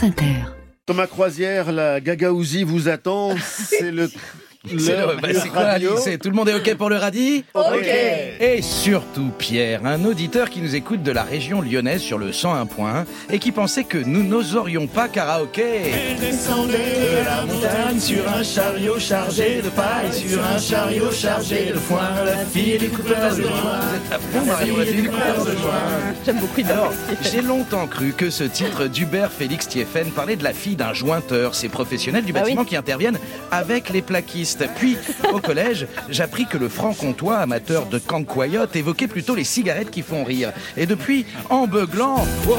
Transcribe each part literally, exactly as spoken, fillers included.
France Inter. Thomas Croisière, la Gagaouzie vous attend. C'est le... C'est, le, bah, c'est quoi, Alice ? Tout le monde est OK pour le radis ? OK. Et surtout Pierre, un auditeur qui nous écoute de la région lyonnaise sur le cent un point un et qui pensait que nous n'oserions pas karaoké. Elle descendait de la montagne sur un chariot chargé de paille, sur un chariot chargé de foin, la fille du coupeur de joint. Vous êtes à fond, Mario, la fille du coupeur de joint. J'aime beaucoup Hubert. Alors, j'ai longtemps cru que ce titre d'Hubert Félix Thieffen parlait de la fille d'un jointeur, ces professionnels du bâtiment ah oui. qui interviennent avec les plaquistes. Puis, au collège, j'appris que le franc-comtois, amateur de cancoyote, évoquait plutôt les cigarettes qui font rire. Et depuis, en beuglant, wow,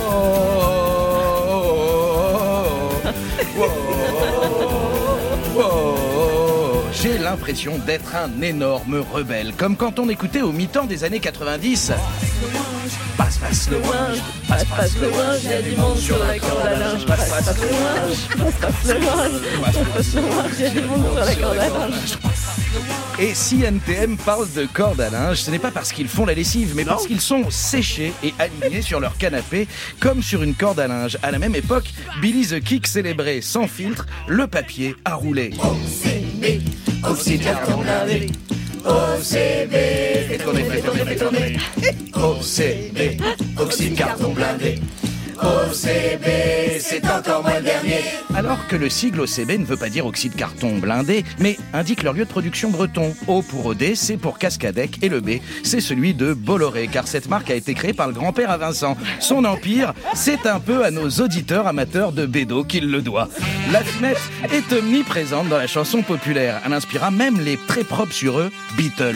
wow, wow, j'ai l'impression d'être un énorme rebelle, comme quand on écoutait au mi-temps des années quatre-vingt-dix. Passe, passe le ouinge, passe, passe le ouinge, il y a du monde sur la corde à linge. Passe, passe le ouinge, passe, passe le ouinge, passe, passe le ouinge, il y a du monde sur la corde à linge. Et si N T M parle de corde à linge, ce n'est pas parce qu'ils font la lessive, mais non. parce qu'ils sont séchés et alignés sur leur canapé, comme sur une corde à linge. À la même époque, Billy the Kick célébrait sans filtre le papier à rouler. O C B, oxy carton lavé. O C B, fais tourner, fais tourner, fais tourner. O C B, oxy carton blindé. O C B, c'est encore moi le dernier. Alors que le sigle O C B ne veut pas dire oxyde carton blindé, mais indique leur lieu de production breton. O pour O D, C pour Cascadec, et le B, c'est celui de Bolloré, car cette marque a été créée par le grand-père à Vincent. Son empire, c'est un peu à nos auditeurs amateurs de bédo qu'il le doit. La finette est omniprésente dans la chanson populaire. Elle inspira même les très propres sur eux, Beatles.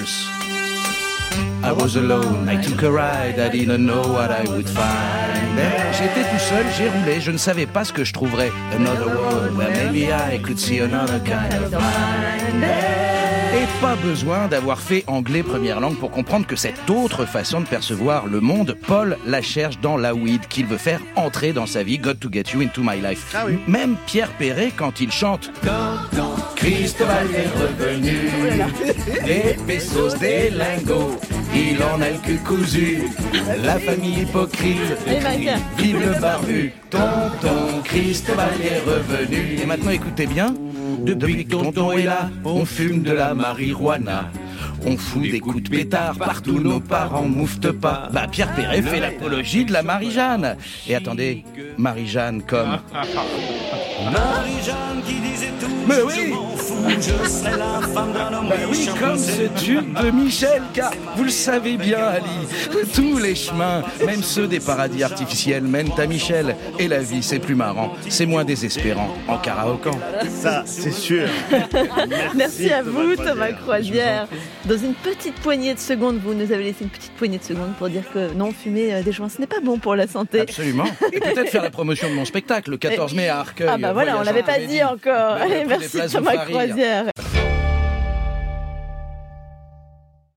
I was alone, I took a ride, I didn't know what I would find. J'étais tout seul, j'ai roulé, je ne savais pas ce que je trouverais. Another world where maybe I could see another kind of mind. Et pas besoin d'avoir fait anglais première langue pour comprendre que cette autre façon de percevoir le monde, Paul la cherche dans la weed qu'il veut faire entrer dans sa vie. Got to get you into my life. Ah oui. Même Pierre Perret, quand il chante quand, quand Cristobal est revenu, des pesos, des lingots, il en a le cul cousu. La famille hypocrite, vive le barbu. Tonton Cristobal est revenu. Et maintenant, écoutez bien. Depuis que tonton est là, on fume de la marijuana. On fout des coups de pétard partout, nos parents mouftent pas. Bah, Pierre Perret fait l'apologie de la Marie-Jeanne. Et attendez, Marie-Jeanne comme... Marie-Jeanne qui disait tout, mais oui. je m'en fous, je serai la femme d'un homme. Bah oui, comme ce tube de Michel, car vous le savez bien, Ali, tous les chemins, même ceux des paradis artificiels, mènent à Michel. Et la vie, c'est plus marrant, c'est moins désespérant en karaokan. Ça, c'est sûr. Merci, Merci à vous, Thomas Croisière. Dans une petite poignée de secondes, vous nous avez laissé une petite poignée de secondes pour dire que non, fumer des joints, ce n'est pas bon pour la santé. Absolument. Et peut-être faire la promotion de mon spectacle le quatorze mai à Arcueil. Ah bah voilà, on l'avait pas dit encore. Allez, merci Thomas Croisière.